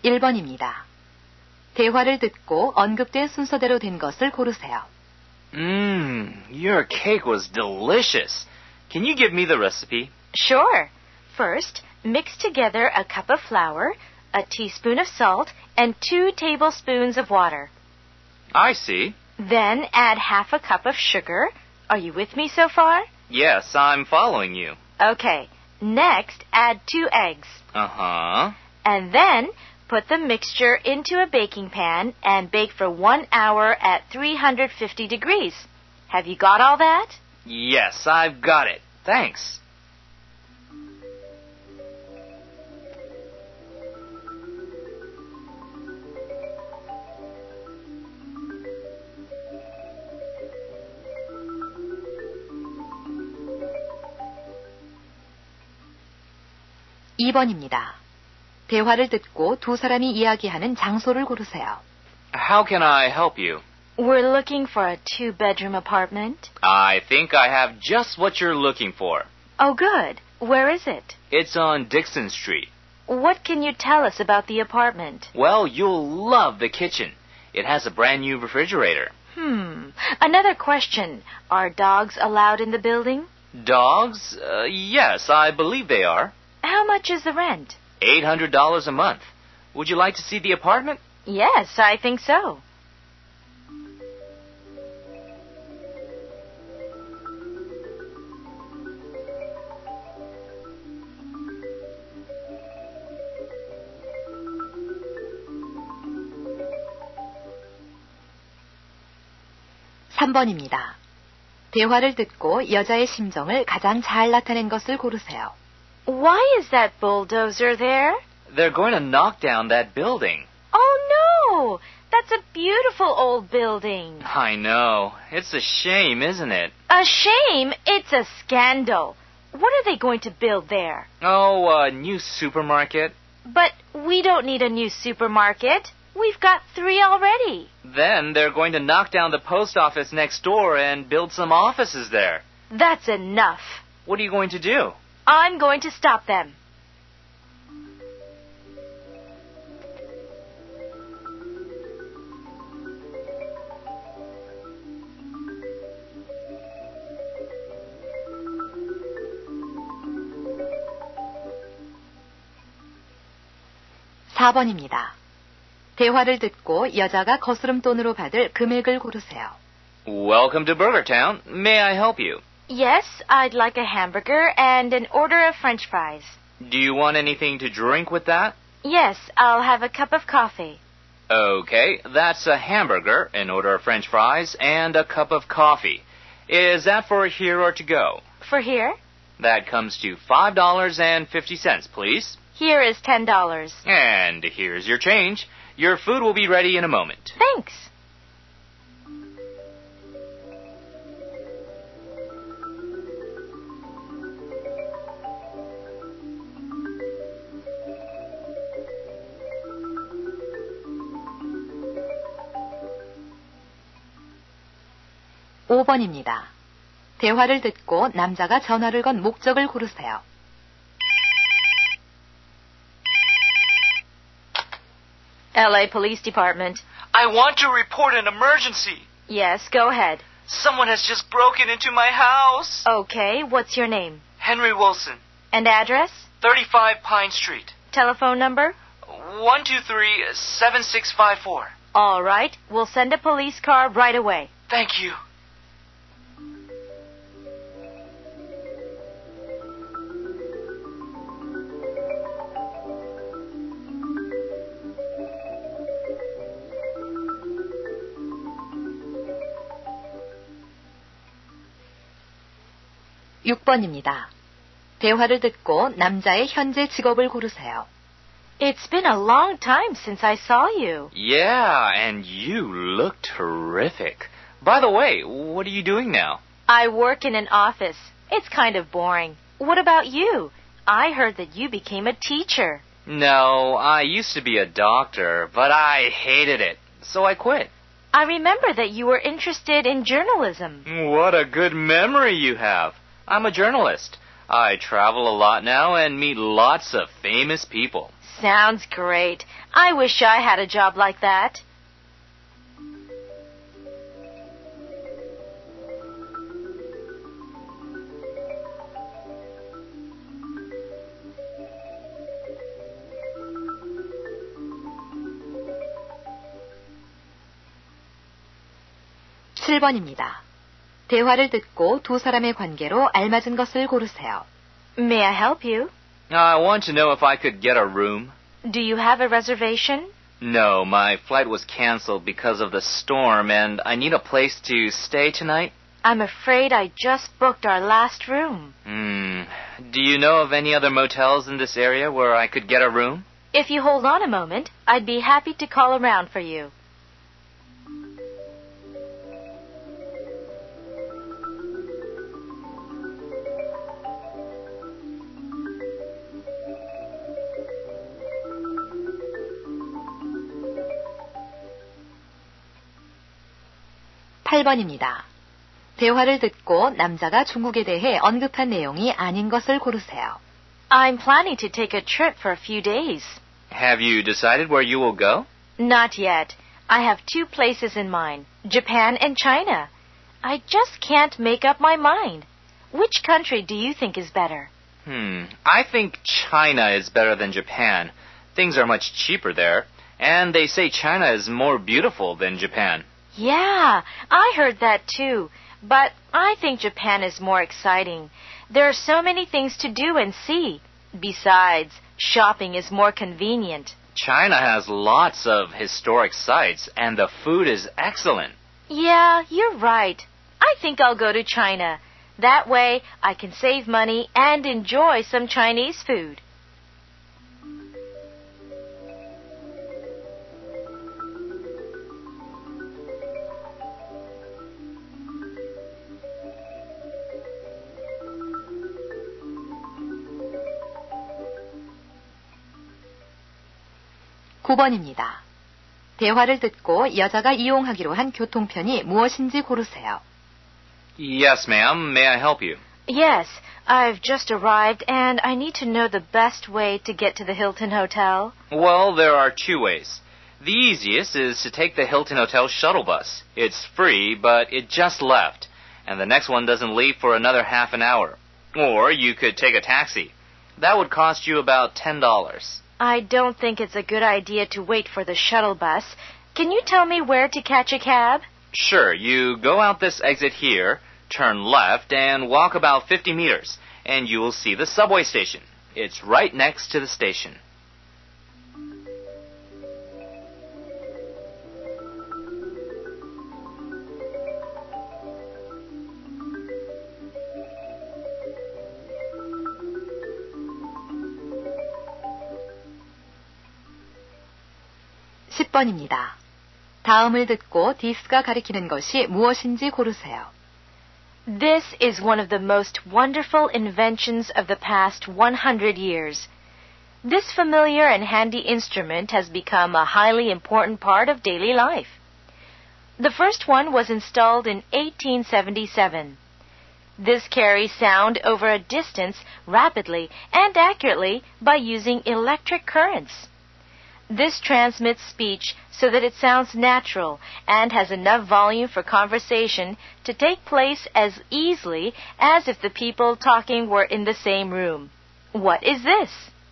1번입니다. 대화를 듣고 언급된 순서대로 된 것을 고르세요. Your cake was delicious. Can you give me the recipe? Sure. First, mix together a cup of flour, a teaspoon of salt, and 2 tablespoons of water. I see. Then add half a cup of sugar. Are you with me so far? Yes, I'm following you. Okay. Next, add 2 eggs. Uh-huh. And then, put the mixture into a baking pan and bake for 1 hour at 350 degrees. Have you got all that? Yes, I've got it. Thanks. (2번입니다) 대화를 듣고 두 사람이 이야기하는 장소를 고르세요. How can I help you? We're looking for a 2-bedroom apartment. I think I have just what you're looking for. Oh, good. Where is it? It's on Dixon Street. What can you tell us about the apartment? Well, you'll love the kitchen. It has a brand new refrigerator. Another question. Are dogs allowed in the building? Dogs? Yes, I believe they are. How much is the rent? $800 a month. Would you like to see the apartment? Yes, I think so. (3번입니다) 대화를 듣고 여자의 심정을 가장 잘 나타낸 것을 고르세요. Why is that bulldozer there? They're going to knock down that building. Oh, no! That's a beautiful old building. I know. It's a shame, isn't it? A shame? It's a scandal. What are they going to build there? Oh, a new supermarket. But we don't need a new supermarket. We've got 3 already. Then they're going to knock down the post office next door and build some offices there. That's enough. What are you going to do? I'm going to stop them. (4번입니다) 대화를 듣고 여자가 거스름돈으로 받을 금액을 고르세요. Welcome to Burger Town. May I help you? Yes, I'd like a hamburger and an order of French fries. Do you want anything to drink with that? Yes, I'll have a cup of coffee. Okay, that's a hamburger, an order of French fries, and a cup of coffee. Is that for here or to go? For here? That comes to $5.50, please. Here is $10. And here's your change. Your food will be ready in a moment. Thanks. (5번입니다) 대화를 듣고 남자가 전화를 건 목적을 고르세요. LA Police Department. I want to report an emergency. Yes, go ahead. Someone has just broken into my house. Okay, what's your name? Henry Wilson, And address? 35 Pine Street. Telephone number? 123-7654. All right, we'll send a police car right away. Thank you. (6번입니다) 대화를 듣고 남자의 현재 직업을 고르세요. It's been a long time since I saw you. Yeah, and you look terrific. By the way, what are you doing now? I work in an office. It's kind of boring. What about you? I heard that you became a teacher. No, I used to be a doctor, but I hated it, so I quit. I remember that you were interested in journalism. What a good memory you have. I'm a journalist. I travel a lot now and meet lots of famous people. Sounds great. I wish I had a job like that. (7번입니다) 대화를 듣고 두 사람의 관계로 알맞은 것을 고르세요. May I help you? I want to know if I could get a room. Do you have a reservation? No, my flight was canceled because of the storm and I need a place to stay tonight. I'm afraid I just booked our last room. Do you know of any other motels in this area where I could get a room? If you hold on a moment, I'd be happy to call around for you. (8번입니다) 대화를 듣고 남자가 중국에 대해 언급한 내용이 아닌 것을 고르세요. I'm planning to take a trip for a few days. Have you decided where you will go? Not yet. I have two places in mind, Japan and China. I just can't make up my mind. Which country do you think is better? I think China is better than Japan. Things are much cheaper there. And they say China is more beautiful than Japan. Yeah, I heard that too. But I think Japan is more exciting. There are so many things to do and see. Besides, shopping is more convenient. China has lots of historic sites, and the food is excellent. Yeah, you're right. I think I'll go to China. That way, I can save money and enjoy some Chinese food. (9번입니다) 대화를 듣고 여자가 이용하기로 한 교통편이 무엇인지 고르세요. Yes, ma'am. May I help you? Yes, I've just arrived and I need to know the best way to get to the Hilton Hotel. Well, there are two ways. The easiest is to take the Hilton Hotel shuttle bus. It's free, but it just left, and the next one doesn't leave for another half an hour. Or you could take a taxi. That would cost you about $10. I don't think it's a good idea to wait for the shuttle bus. Can you tell me where to catch a cab? Sure, you go out this exit here, turn left, and walk about 50 meters, and you will see the subway station. It's right next to the station. (10번입니다) 다음을 듣고 디스가 가리키는 것이 무엇인지 고르세요. This is one of the most wonderful inventions of the past 100 years. This familiar and handy instrument has become a highly important part of daily life. The first one was installed in 1877. This carries sound over a distance rapidly and accurately by using electric currents. This transmits speech so that it sounds natural and has enough volume for conversation to take place as easily as if the people talking were in the same room. What is this?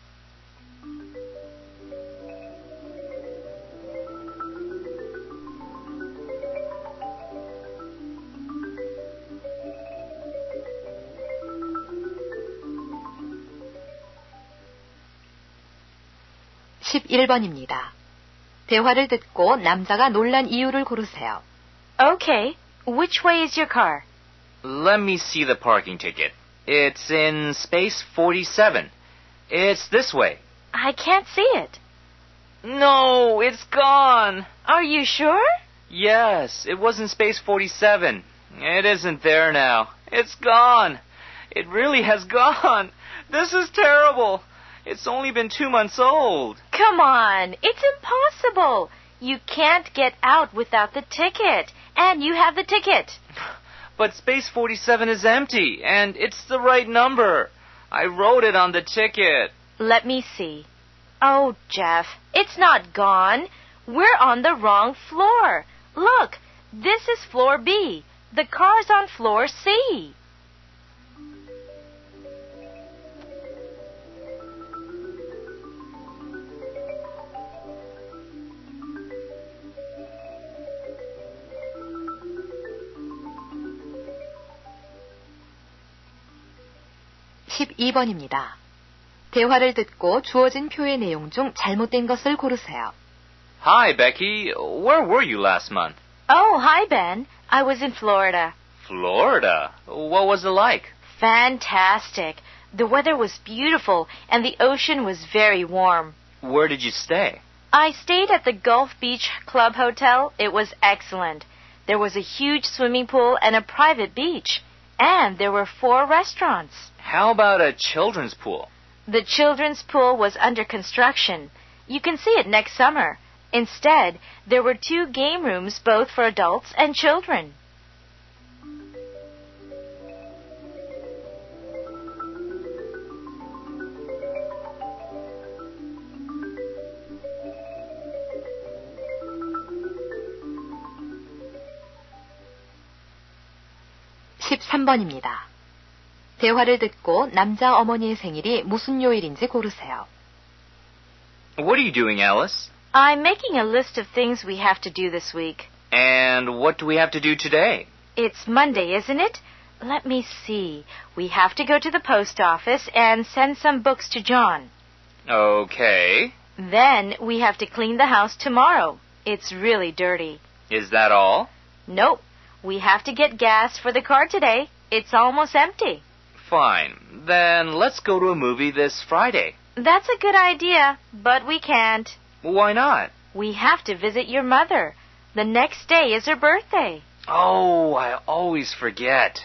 (11번입니다) 대화를 듣고 남자가 놀란 이유를 고르세요. Okay, which way is your car? Let me see the parking ticket. It's in space 47. It's this way. I can't see it. No, it's gone. Are you sure? Yes, it was in space 47. It isn't there now. It's gone. It really has gone. This is terrible. It's only been 2 months old. Come on, it's impossible. You can't get out without the ticket, and you have the ticket. But space 47 is empty, and it's the right number. I wrote it on the ticket. Let me see. Oh, Jeff, it's not gone. We're on the wrong floor. Look, this is floor B. The car's on floor C. (12번입니다) 대화를 듣고 주어진 표의 내용 중 잘못된 것을 고르세요. Hi, Becky. Where were you last month? Oh, hi, Ben. I was in Florida. Florida? What was it like? Fantastic. The weather was beautiful, and the ocean was very warm. Where did you stay? I stayed at the Gulf Beach Club Hotel. It was excellent. There was a huge swimming pool and a private beach. And there were 4 restaurants. How about a children's pool? The children's pool was under construction. You can see it next summer. Instead, there were 2 game rooms, both for adults and children. (13번입니다) 대화를 듣고 남자 어머니의 생일이 무슨 요일인지 고르세요. What are you doing, Alice? I'm making a list of things we have to do this week. And what do we have to do today? It's Monday, isn't it? Let me see. We have to go to the post office and send some books to John. Okay. Then we have to clean the house tomorrow. It's really dirty. Is that all? Nope. We have to get gas for the car today. It's almost empty. Fine. Then let's go to a movie this Friday. That's a good idea, but we can't. Why not? We have to visit your mother. The next day is her birthday. Oh, I always forget.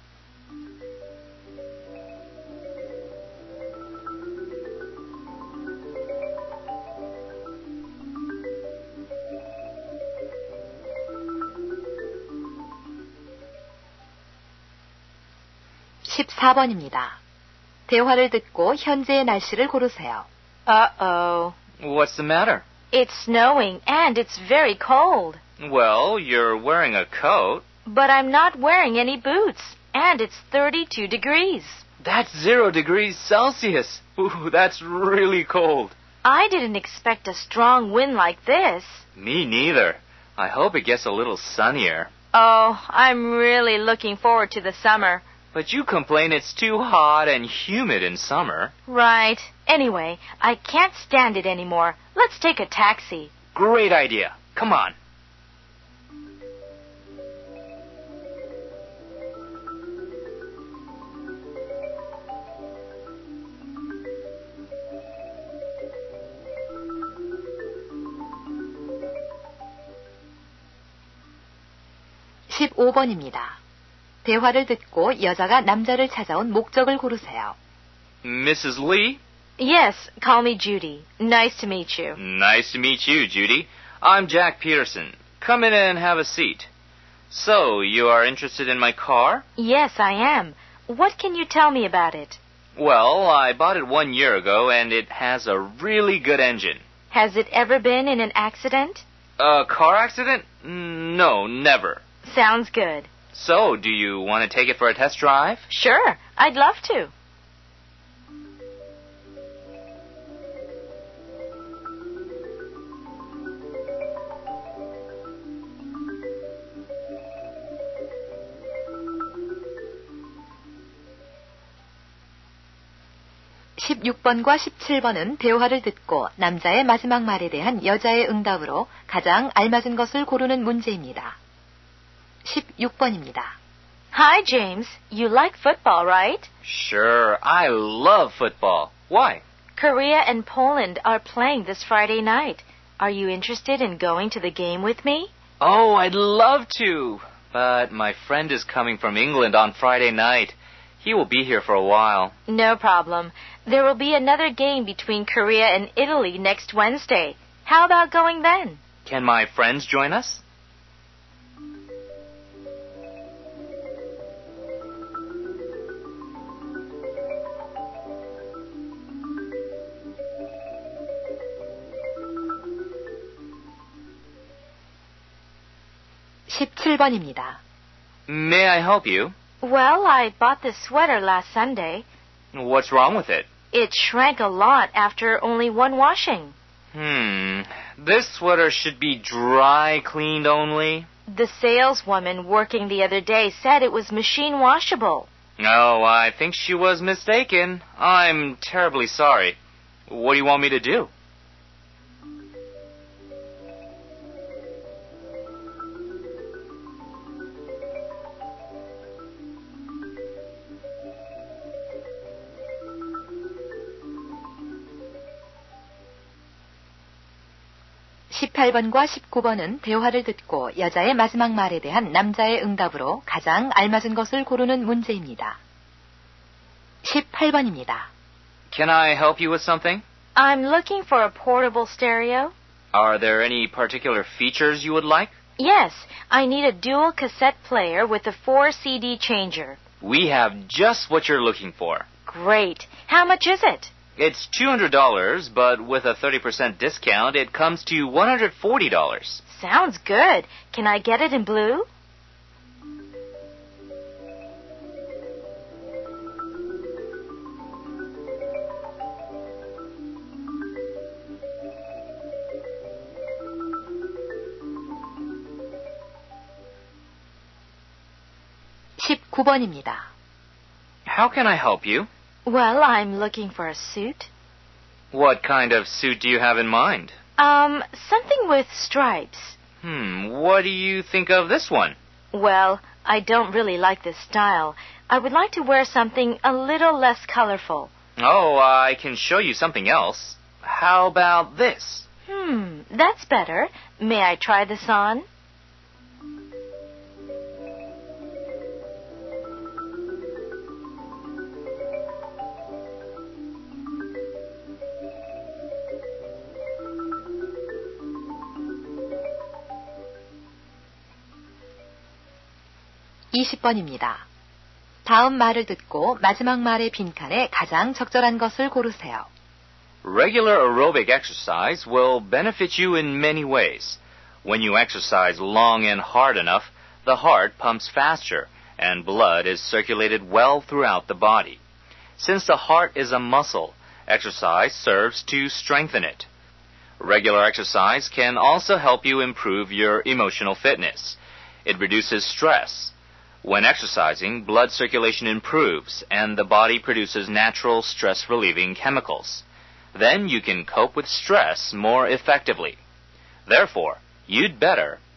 (14번입니다) 대화를 듣고 현재의 날씨를 고르세요. Uh-oh. What's the matter? It's snowing and it's very cold. Well, you're wearing a coat. But I'm not wearing any boots. And it's 32 degrees. That's 0 degrees Celsius. Ooh, that's really cold. I didn't expect a strong wind like this. Me neither. I hope it gets a little sunnier. Oh, I'm really looking forward to the summer. But you complain it's too hot and humid in summer. Right. Anyway, I can't stand it anymore. Let's take a taxi. Great idea. Come on. (15번입니다) 대화를 듣고 여자가 남자를 찾아온 목적을 고르세요. Mrs. Lee? Yes, call me Judy. Nice to meet you. Nice to meet you, Judy. I'm Jack Peterson. Come in and have a seat. So, you are interested in my car? Yes, I am. What can you tell me about it? Well, I bought it 1 year ago, and it has a really good engine. Has it ever been in an accident? A car accident? No, never. Sounds good. So, do you want to take it for a test drive? Sure, I'd love to. (16번과 17번은) 대화를 듣고 남자의 마지막 말에 대한 여자의 응답으로 가장 알맞은 것을 고르는 문제입니다. (16번입니다) Hi, James. You like football, right? Sure, I love football. Why? Korea and Poland are playing this Friday night. Are you interested in going to the game with me? Oh, I'd love to. But my friend is coming from England on Friday night. He will be here for a while. No problem. There will be another game between Korea and Italy next Wednesday. How about going then? Can my friends join us? 17번입니다. May I help you? Well, I bought this sweater last Sunday. What's wrong with it? It shrank a lot after only one washing. This sweater should be dry cleaned only. The saleswoman working the other day said it was machine washable. Oh, I think she was mistaken. I'm terribly sorry. What do you want me to do? (18번과 19번은) 대화를 듣고 여자의 마지막 말에 대한 남자의 응답으로 가장 알맞은 것을 고르는 문제입니다. 18번입니다. Can I help you with something? I'm looking for a portable stereo. Are there any particular features you would like? Yes, I need a dual cassette player with a 4 CD changer. We have just what you're looking for. Great. How much is it? It's $200, but with a 30% discount, it comes to $140. Sounds good. Can I get it in blue? (19번입니다) How can I help you? Well, I'm looking for a suit. What kind of suit do you have in mind? Something with stripes. What do you think of this one? Well, I don't really like this style. I would like to wear something a little less colorful. Oh, I can show you something else. How about this? That's better. May I try this on? (20번입니다) 다음 말을 듣고 마지막 말의 빈칸에 가장 적절한 것을 고르세요. Regular aerobic exercise will benefit you in many ways. When you exercise long and hard enough, the heart pumps faster, and blood is circulated well throughout the body. Since the heart is a muscle, exercise serves to strengthen it. Regular exercise can also help you improve your emotional fitness. It reduces stress. When exercising, blood circulation improves, and the body produces natural stress-relieving chemicals. Then you can cope with stress more effectively. Therefore, you'd better